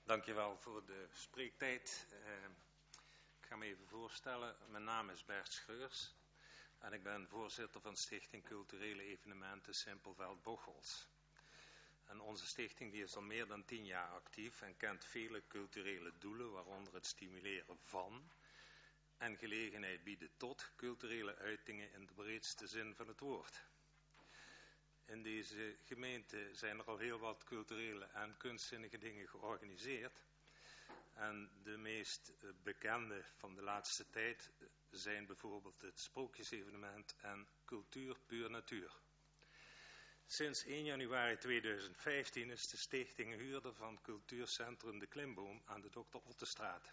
Dankjewel voor de spreektijd. Ik ga me even voorstellen. Mijn naam is Bert Schreurs en ik ben voorzitter van Stichting Culturele Evenementen Simpelveld-Bocholt. En onze stichting die is al meer dan 10 jaar actief en kent vele culturele doelen, waaronder het stimuleren van en gelegenheid bieden tot culturele uitingen in de breedste zin van het woord. In deze gemeente zijn er al heel wat culturele en kunstzinnige dingen georganiseerd. En de meest bekende van de laatste tijd zijn bijvoorbeeld het Sprookjesevenement en Cultuur Puur Natuur. Sinds 1 januari 2015 is de stichting huurder van cultuurcentrum De Klimboom aan de Dr. Ottestraat.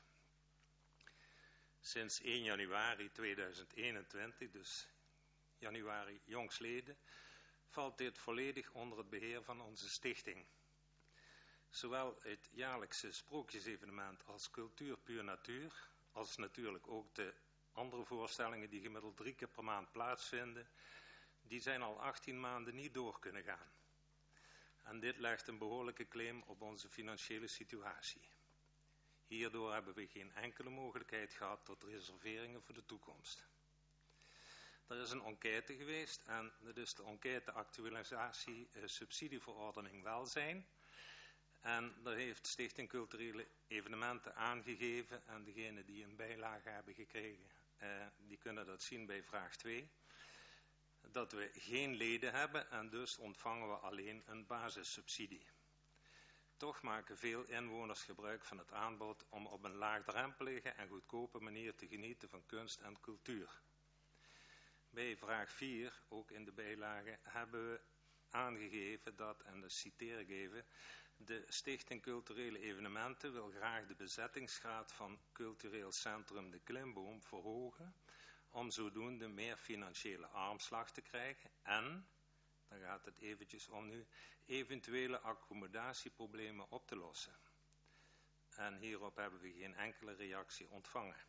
Sinds 1 januari 2021, dus januari jongstleden, valt dit volledig onder het beheer van onze stichting. Zowel het jaarlijkse sprookjesevenement als Cultuur Puur Natuur, als natuurlijk ook de andere voorstellingen die gemiddeld 3 keer per maand plaatsvinden, die zijn al 18 maanden niet door kunnen gaan. En dit legt een behoorlijke claim op onze financiële situatie. Hierdoor hebben we geen enkele mogelijkheid gehad tot reserveringen voor de toekomst. Er is een enquête geweest en dat is de enquête actualisatie subsidieverordening welzijn. En daar heeft Stichting Culturele Evenementen aangegeven en degenen die een bijlage hebben gekregen, die kunnen dat zien bij vraag 2. Dat we geen leden hebben en dus ontvangen we alleen een basissubsidie. Toch maken veel inwoners gebruik van het aanbod om op een laagdrempelige en goedkope manier te genieten van kunst en cultuur. Bij vraag 4, ook in de bijlage, hebben we aangegeven dat, en dat citeer ik even, de Stichting Culturele Evenementen wil graag de bezettingsgraad van cultureel centrum De Klimboom verhogen, om zodoende meer financiële armslag te krijgen en, daar gaat het eventjes om nu, eventuele accommodatieproblemen op te lossen. En hierop hebben we geen enkele reactie ontvangen.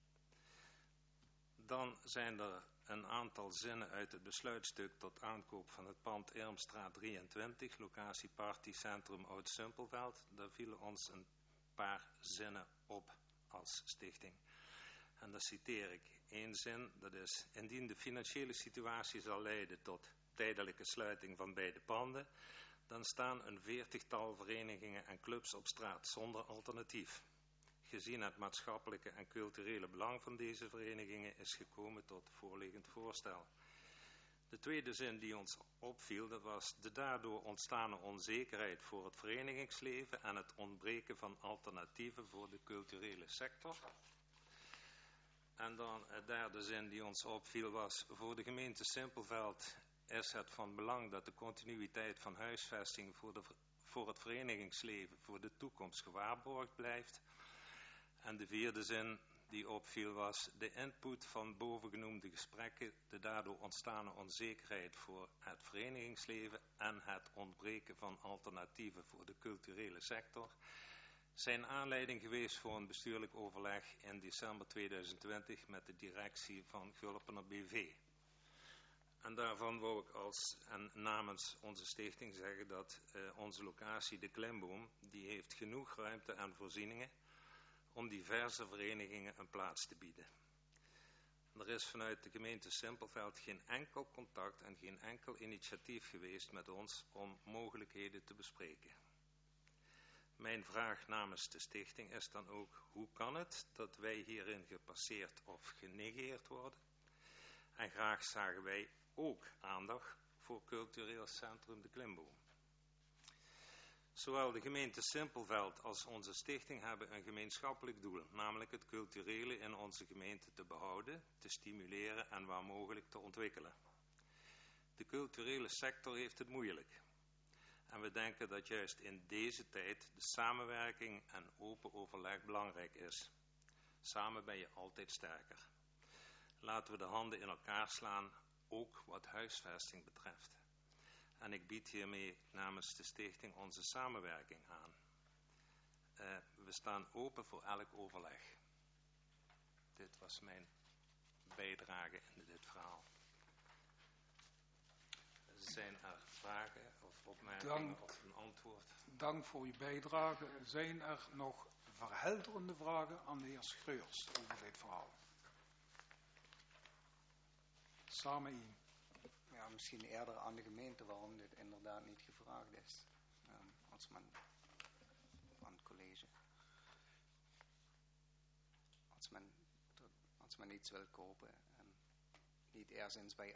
Dan zijn er een aantal zinnen uit het besluitstuk tot aankoop van het pand Ermstraat 23, locatie Partycentrum Oud-Simpelveld. Daar vielen ons een paar zinnen op als stichting. En daar citeer ik 1 zin, dat is: indien de financiële situatie zal leiden tot tijdelijke sluiting van beide panden, dan staan een 40-tal verenigingen en clubs op straat zonder alternatief. Gezien het maatschappelijke en culturele belang van deze verenigingen is gekomen tot voorliggend voorstel. De tweede zin die ons opviel, dat was de daardoor ontstane onzekerheid voor het verenigingsleven en het ontbreken van alternatieven voor de culturele sector. En dan de derde zin die ons opviel was: voor de gemeente Simpelveld is het van belang dat de continuïteit van huisvesting voor het verenigingsleven voor de toekomst gewaarborgd blijft. En de vierde zin die opviel was: de input van bovengenoemde gesprekken, de daardoor ontstane onzekerheid voor het verenigingsleven en het ontbreken van alternatieven voor de culturele sector, zijn aanleiding geweest voor een bestuurlijk overleg in december 2020 met de directie van Gulpener BV. En daarvan wou ik namens onze stichting zeggen dat onze locatie De Klimboom, die heeft genoeg ruimte en voorzieningen om diverse verenigingen een plaats te bieden. Er is vanuit de gemeente Simpelveld geen enkel contact en geen enkel initiatief geweest met ons om mogelijkheden te bespreken. Mijn vraag namens de stichting is dan ook: hoe kan het dat wij hierin gepasseerd of genegeerd worden? En graag zagen wij ook aandacht voor cultureel centrum De Klimboom. Zowel de gemeente Simpelveld als onze stichting hebben een gemeenschappelijk doel, namelijk het culturele in onze gemeente te behouden, te stimuleren en waar mogelijk te ontwikkelen. De culturele sector heeft het moeilijk. En we denken dat juist in deze tijd de samenwerking en open overleg belangrijk is. Samen ben je altijd sterker. Laten we de handen in elkaar slaan, ook wat huisvesting betreft. En ik bied hiermee namens de stichting onze samenwerking aan. We staan open voor elk overleg. Dit was mijn bijdrage in dit verhaal. Zijn er vragen of opmerkingen of een antwoord? Dank voor uw bijdrage. Zijn er nog verhelderende vragen aan de heer Schreurs over dit verhaal? Samen in. Ja, misschien eerder aan de gemeente waarom dit inderdaad niet gevraagd is. Als men aan het college. Als men iets wil kopen en niet eerst bij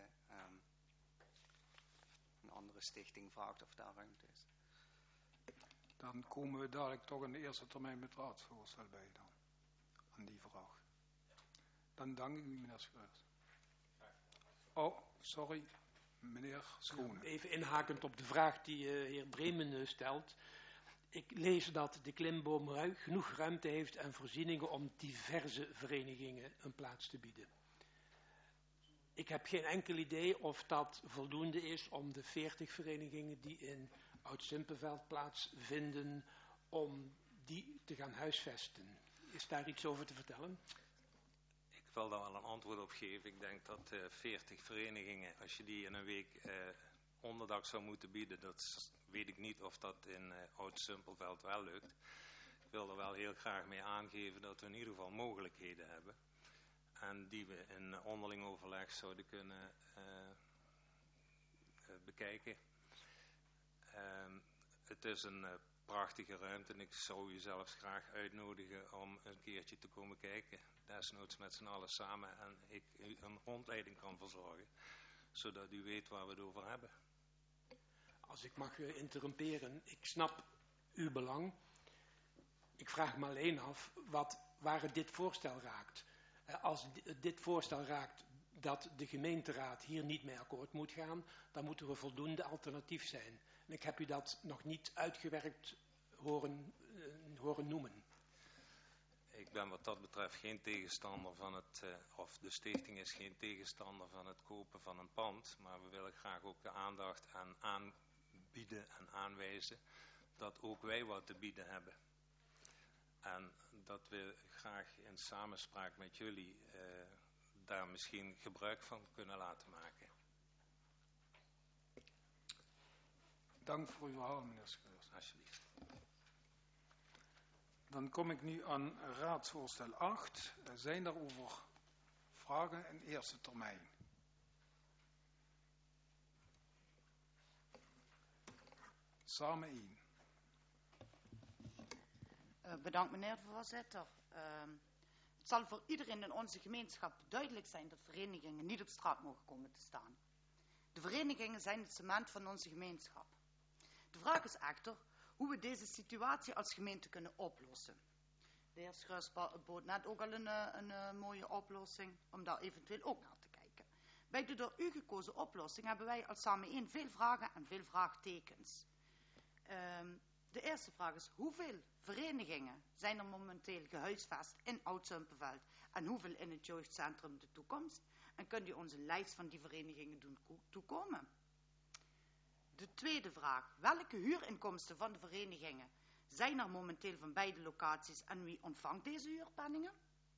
een andere stichting vraagt of daar ruimte is. Dan komen we dadelijk toch in de eerste termijn met raadsvoorstel bij dan. Aan die vraag. Dan dank ik u, meneer Schreurs. Oh, sorry, meneer Schone. Even inhakend op de vraag die heer Bremen stelt. Ik lees dat de Klimboom genoeg ruimte heeft en voorzieningen om diverse verenigingen een plaats te bieden. Ik heb geen enkel idee of dat voldoende is om de 40 verenigingen die in Oud-Simpelveld plaatsvinden, om die te gaan huisvesten. Is daar iets over te vertellen? Ik wil daar wel een antwoord op geven. Ik denk dat 40 verenigingen, als je die in een week onderdak zou moeten bieden, dat weet ik niet of dat in Oud-Simpelveld wel lukt. Ik wil er wel heel graag mee aangeven dat we in ieder geval mogelijkheden hebben. En die we in onderling overleg zouden kunnen bekijken. Het is een prachtige ruimte en ik zou u zelfs graag uitnodigen om een keertje te komen kijken. Desnoods met z'n allen samen en ik u een rondleiding kan verzorgen. Zodat u weet waar we het over hebben. Als ik mag interrumperen, ik snap uw belang. Ik vraag me alleen af waar het dit voorstel raakt. Als dit voorstel raakt dat de gemeenteraad hier niet mee akkoord moet gaan, dan moet er een voldoende alternatief zijn. En ik heb u dat nog niet uitgewerkt horen noemen. Ik ben wat dat betreft geen tegenstander van of de stichting is geen tegenstander van het kopen van een pand, maar we willen graag ook de aandacht aan aanbieden en aanwijzen dat ook wij wat te bieden hebben. En dat we graag in samenspraak met jullie daar misschien gebruik van kunnen laten maken. Dank voor uw verhaal, meneer Schreurs. Alsjeblieft. Dan kom ik nu aan raadsvoorstel 8. Zijn daarover vragen in eerste termijn? Samen in. Bedankt meneer de voorzitter. Het zal voor iedereen in onze gemeenschap duidelijk zijn dat verenigingen niet op straat mogen komen te staan. De verenigingen zijn het cement van onze gemeenschap. De vraag is echter hoe we deze situatie als gemeente kunnen oplossen. De heer Schreurs bood net ook al een mooie oplossing om daar eventueel ook naar te kijken. Bij de door u gekozen oplossing hebben wij als Samen 1 veel vragen en veel vraagtekens. De eerste vraag is: hoeveel verenigingen zijn er momenteel gehuisvest in Oud-Simpelveld en hoeveel in het jeugdcentrum De Toekomst? En kunt u onze lijst van die verenigingen doen toekomen? De tweede vraag: welke huurinkomsten van de verenigingen zijn er momenteel van beide locaties en wie ontvangt deze huurpenningen?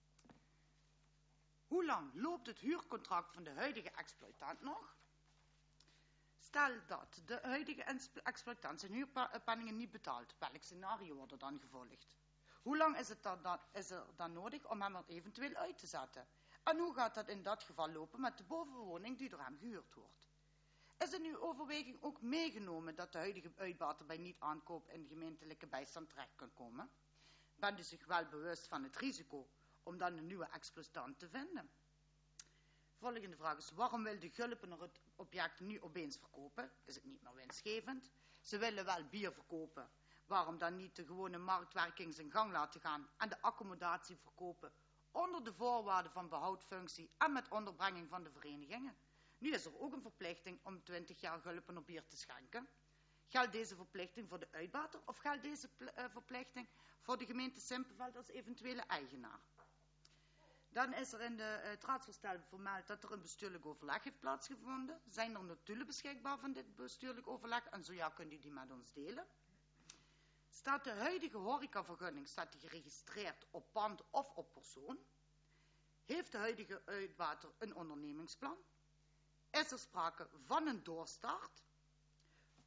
Hoe lang loopt het huurcontract van de huidige exploitant nog? Stel dat de huidige exploitant zijn huurpenningen niet betaalt, welk scenario wordt er dan gevolgd? Hoe lang is er dan nodig om hem er eventueel uit te zetten? En hoe gaat dat in dat geval lopen met de bovenwoning die door hem gehuurd wordt? Is in uw overweging ook meegenomen dat de huidige uitbater bij niet-aankoop in gemeentelijke bijstand terecht kan komen? Bent u zich wel bewust van het risico om dan een nieuwe exploitant te vinden? Volgende vraag is: waarom wil de Gulpener het object nu opeens verkopen? Is het niet meer winstgevend? Ze willen wel bier verkopen. Waarom dan niet de gewone marktwerking zijn gang laten gaan en de accommodatie verkopen onder de voorwaarden van behoudfunctie en met onderbrenging van de verenigingen? Nu is er ook een verplichting om 20 jaar Gulpener bier te schenken. Geldt deze verplichting voor de uitbater of geldt deze verplichting voor de gemeente Simpelveld als eventuele eigenaar? Dan is er in het raadsvoorstel vermeld dat er een bestuurlijk overleg heeft plaatsgevonden. Zijn er notulen beschikbaar van dit bestuurlijk overleg? En zo ja, kunt u die met ons delen? Staat de huidige horecavergunning geregistreerd op pand of op persoon? Heeft de huidige uitbater een ondernemingsplan? Is er sprake van een doorstart?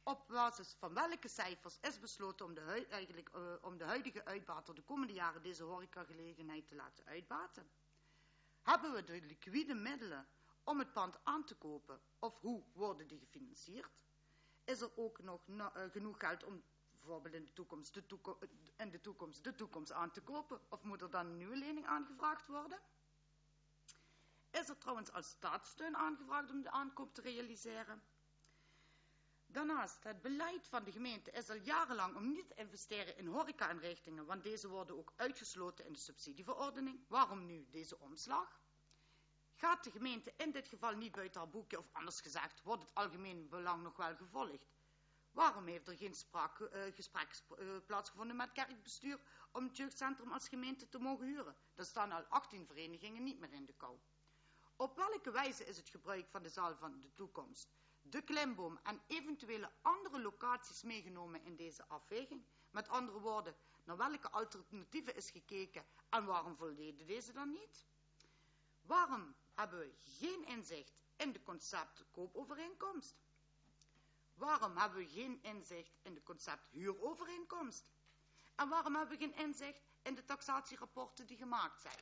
Op basis van welke cijfers is besloten om de huidige uitbater de komende jaren deze horecagelegenheid te laten uitbaten? Hebben we de liquide middelen om het pand aan te kopen of hoe worden die gefinancierd? Is er ook nog genoeg geld om bijvoorbeeld in de toekomst aan te kopen of moet er dan een nieuwe lening aangevraagd worden? Is er trouwens al staatssteun aangevraagd om de aankoop te realiseren? Daarnaast, het beleid van de gemeente is al jarenlang om niet te investeren in horeca-inrichtingen, want deze worden ook uitgesloten in de subsidieverordening. Waarom nu deze omslag? Gaat de gemeente in dit geval niet buiten haar boekje, of anders gezegd, wordt het algemeen belang nog wel gevolgd? Waarom heeft er geen gesprek plaatsgevonden met het kerkbestuur om het jeugdcentrum als gemeente te mogen huren? Dan staan al 18 verenigingen niet meer in de kou. Op welke wijze is het gebruik van de zaal van de toekomst, de klimboom en eventuele andere locaties meegenomen in deze afweging? Met andere woorden, naar welke alternatieven is gekeken en waarom voldeden deze dan niet? Waarom hebben we geen inzicht in de concept koopovereenkomst? Waarom hebben we geen inzicht in de concept huurovereenkomst? En waarom hebben we geen inzicht in de taxatierapporten die gemaakt zijn?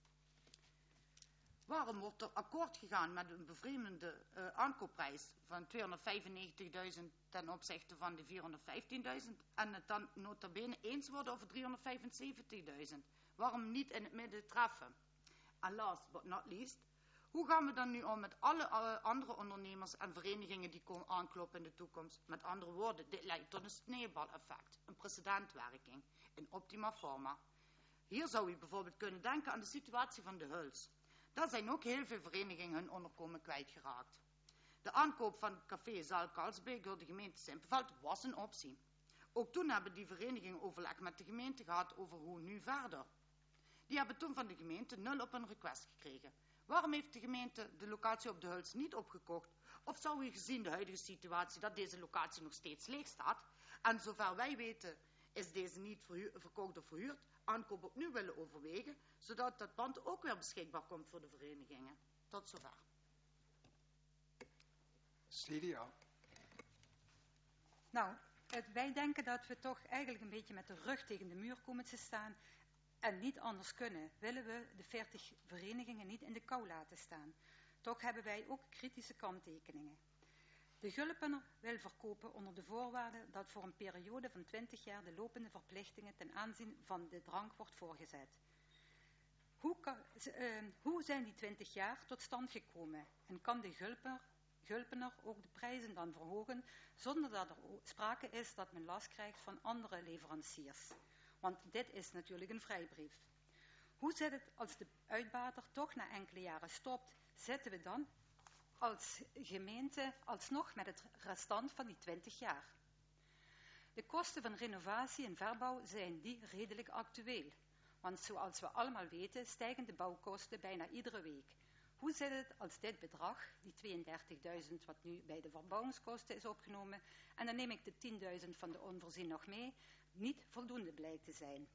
Waarom wordt er akkoord gegaan met een bevreemdende aankoopprijs van 295.000 ten opzichte van de 415.000 en het dan nota bene eens worden over 375.000? Waarom niet in het midden treffen? En last but not least, hoe gaan we dan nu om met alle andere ondernemers en verenigingen die komen aankloppen in de toekomst? Met andere woorden, dit leidt tot een sneeuwbaleffect, een precedentwerking in optima forma. Hier zou u bijvoorbeeld kunnen denken aan de situatie van de Huls. Daar zijn ook heel veel verenigingen hun onderkomen kwijtgeraakt. De aankoop van café Zaal Karlsbeek door de gemeente Simpelveld was een optie. Ook toen hebben die verenigingen overleg met de gemeente gehad over hoe nu verder. Die hebben toen van de gemeente 0 op een request gekregen. Waarom heeft de gemeente de locatie op de Huls niet opgekocht? Of zou u gezien de huidige situatie dat deze locatie nog steeds leeg staat en zover wij weten is deze niet verkocht of verhuurd, aankoop opnieuw willen overwegen, zodat dat pand ook weer beschikbaar komt voor de verenigingen? Tot zover. CDA. Nou, wij denken dat we toch eigenlijk een beetje met de rug tegen de muur komen te staan en niet anders kunnen. Willen we de 40 verenigingen niet in de kou laten staan. Toch hebben wij ook kritische kanttekeningen. De Gulpener wil verkopen onder de voorwaarde dat voor een periode van 20 jaar de lopende verplichtingen ten aanzien van de drank wordt voorgezet. Hoe zijn die 20 jaar tot stand gekomen? En kan de Gulpener ook de prijzen dan verhogen zonder dat er sprake is dat men last krijgt van andere leveranciers? Want dit is natuurlijk een vrijbrief. Hoe zit het als de uitbater toch na enkele jaren stopt? Zitten we dan als gemeente alsnog met het restant van die 20 jaar? De kosten van renovatie en verbouw zijn die redelijk actueel. Want zoals we allemaal weten stijgen de bouwkosten bijna iedere week. Hoe zit het als dit bedrag, die 32.000 wat nu bij de verbouwingskosten is opgenomen, en dan neem ik de 10.000 van de onvoorzien nog mee, niet voldoende blijkt te zijn?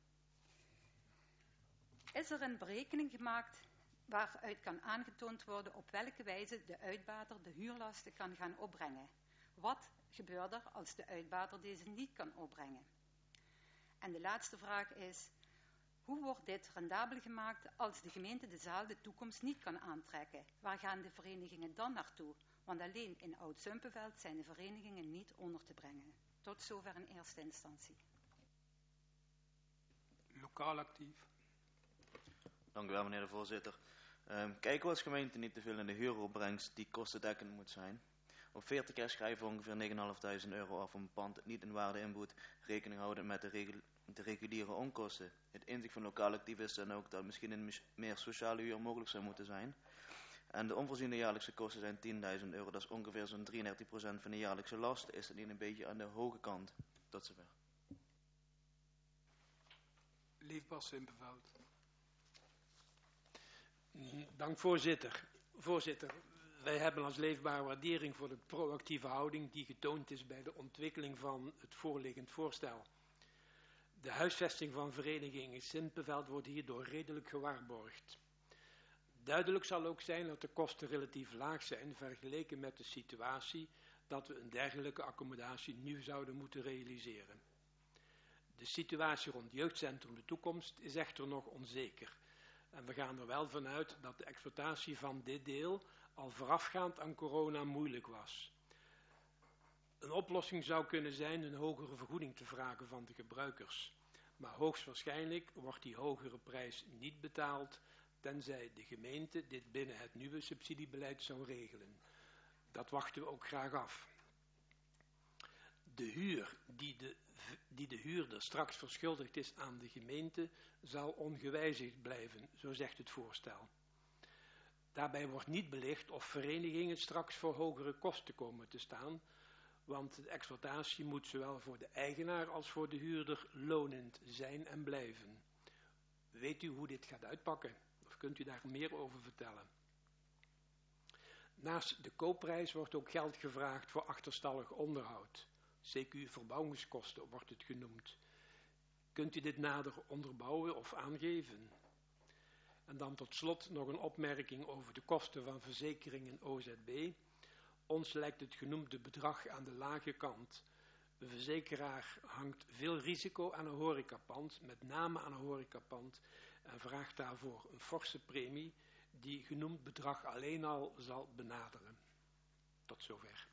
Is er een berekening gemaakt waaruit kan aangetoond worden op welke wijze de uitbater de huurlasten kan gaan opbrengen? Wat gebeurt er als de uitbater deze niet kan opbrengen? En de laatste vraag is, hoe wordt dit rendabel gemaakt als de gemeente de zaal de toekomst niet kan aantrekken? Waar gaan de verenigingen dan naartoe? Want alleen in Oud-Zumpenveld zijn de verenigingen niet onder te brengen. Tot zover in eerste instantie. Lokaal actief. Dank u wel, meneer de voorzitter. Kijken we als gemeente niet te veel in de huuropbrengst die kostendekkend moet zijn. Op 40 jaar schrijven we ongeveer 9.500 euro af om een pand dat niet in waarde inboet, rekening houden met de reguliere onkosten. Het inzicht van lokaal actief is dan ook dat misschien een meer sociale huur mogelijk zou moeten zijn. En de onvoorziene jaarlijkse kosten zijn 10.000 euro, dat is ongeveer zo'n 33% van de jaarlijkse last. Is dat niet een beetje aan de hoge kant? Tot zover. Leefbaar Simpelveld. Dank voorzitter. Voorzitter, wij hebben als Leefbaar waardering voor de proactieve houding die getoond is bij de ontwikkeling van het voorliggend voorstel. De huisvesting van vereniging in Simpelveld wordt hierdoor redelijk gewaarborgd. Duidelijk zal ook zijn dat de kosten relatief laag zijn vergeleken met de situatie dat we een dergelijke accommodatie nu zouden moeten realiseren. De situatie rond Jeugdcentrum De Toekomst is echter nog onzeker. En we gaan er wel vanuit dat de exploitatie van dit deel al voorafgaand aan corona moeilijk was. Een oplossing zou kunnen zijn een hogere vergoeding te vragen van de gebruikers. Maar hoogstwaarschijnlijk wordt die hogere prijs niet betaald, tenzij de gemeente dit binnen het nieuwe subsidiebeleid zou regelen. Dat wachten we ook graag af. De huur die de huurder straks verschuldigd is aan de gemeente zal ongewijzigd blijven, zo zegt het voorstel. Daarbij wordt niet belicht of verenigingen straks voor hogere kosten komen te staan, want de exploitatie moet zowel voor de eigenaar als voor de huurder lonend zijn en blijven. Weet u hoe dit gaat uitpakken? Of kunt u daar meer over vertellen? Naast de koopprijs wordt ook geld gevraagd voor achterstallig onderhoud. CQ verbouwingskosten wordt het genoemd. Kunt u dit nader onderbouwen of aangeven? En dan tot slot nog een opmerking over de kosten van verzekeringen OZB. Ons lijkt het genoemde bedrag aan de lage kant. De verzekeraar hangt veel risico aan een horecapand, met name aan een horecapand, en vraagt daarvoor een forse premie die genoemd bedrag alleen al zal benaderen. Tot zover.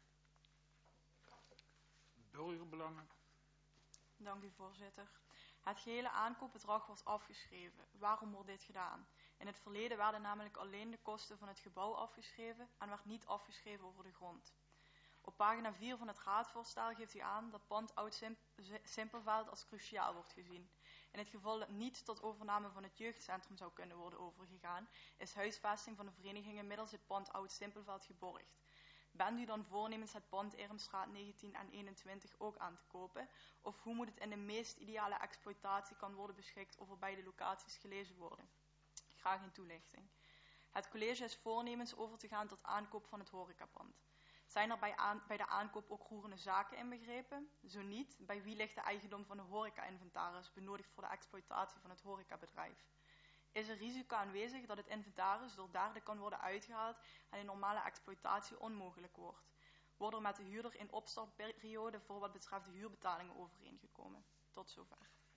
Burgerbelangen. Dank u, voorzitter. Het gehele aankoopbedrag wordt afgeschreven. Waarom wordt dit gedaan? In het verleden werden namelijk alleen de kosten van het gebouw afgeschreven en werd niet afgeschreven over de grond. Op pagina 4 van het raadvoorstel geeft u aan dat pand Oud-Simpelveld als cruciaal wordt gezien. In het geval dat niet tot overname van het jeugdcentrum zou kunnen worden overgegaan, is huisvesting van de verenigingen middels het pand Oud-Simpelveld geborgd. Bent u dan voornemens het pand Ermstraat 19 en 21 ook aan te kopen? Of hoe moet het in de meest ideale exploitatie kan worden beschikt over beide locaties gelezen worden? Graag een toelichting. Het college is voornemens over te gaan tot aankoop van het horecapand. Zijn er bij de aankoop ook roerende zaken inbegrepen? Zo niet, bij wie ligt de eigendom van de horeca-inventaris benodigd voor de exploitatie van het horecabedrijf? Is er risico aanwezig dat het inventaris door derden kan worden uitgehaald en een normale exploitatie onmogelijk wordt? Worden er met de huurder in opstartperiode voor wat betreft de huurbetalingen overeengekomen? Tot zover.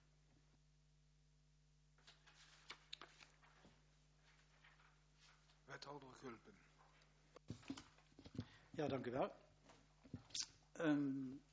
Wethouder Gulpen. Ja, dank u wel.